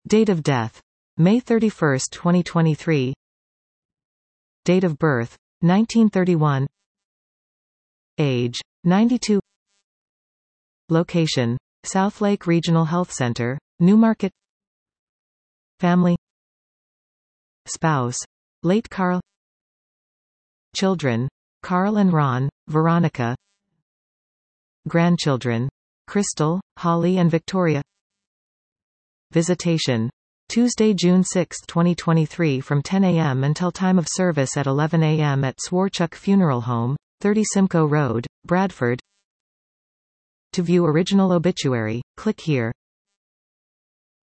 Date of death: May 31, 2023. Date of birth: 1931. Age: 92. Location: Southlake Regional Health Center, Newmarket. Family: Spouse: late Carl. Children: Carl and Ron, Veronica. Grandchildren: Crystal, Holly and Victoria. Visitation: Tuesday, June 6, 2023 from 10 a.m. until time of service at 11 a.m. at Swarchuk Funeral Home, 30 Simcoe Road, Bradford. To view original obituary, click here.